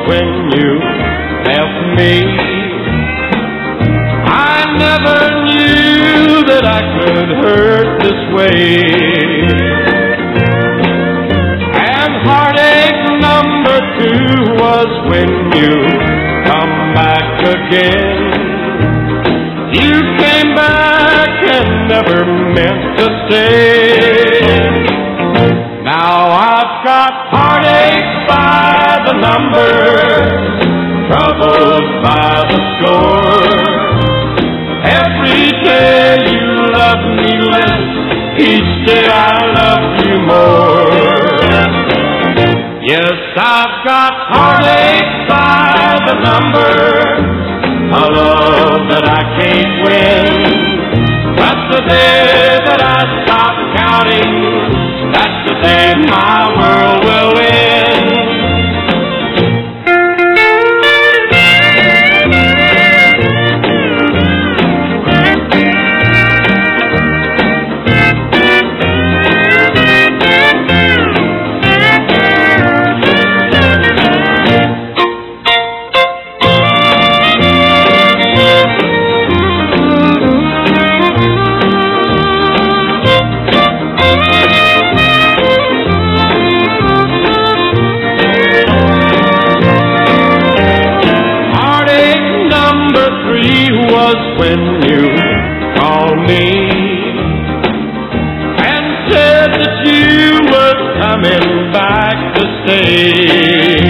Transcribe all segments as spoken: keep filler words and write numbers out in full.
when you left me. I never knew that I could hurt this way. And heartache number two was when you come back again. You came back and never meant to stay. Now I've got heartache by the number, troubles by the score. Every day you love me less, each day I love you more. Yes, I've got heartache by the number, a love that I can't win. But the day that I stop counting, that's the day my world will end. When you called me and said that you were coming back to stay.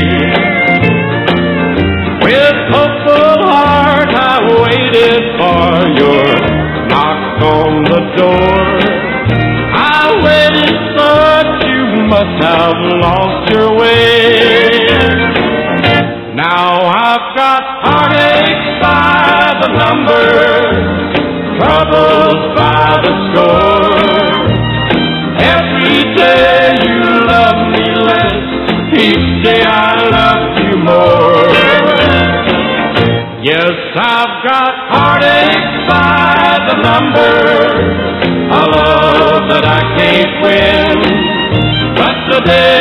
With hopeful heart I waited for your knock on the door. I waited but you must have lost your way. Now I've got heartache by the number, troubles by the score. Every day you love me less, each day I love you more. Yes, I've got heartache by the number, a love that I can't win. But the day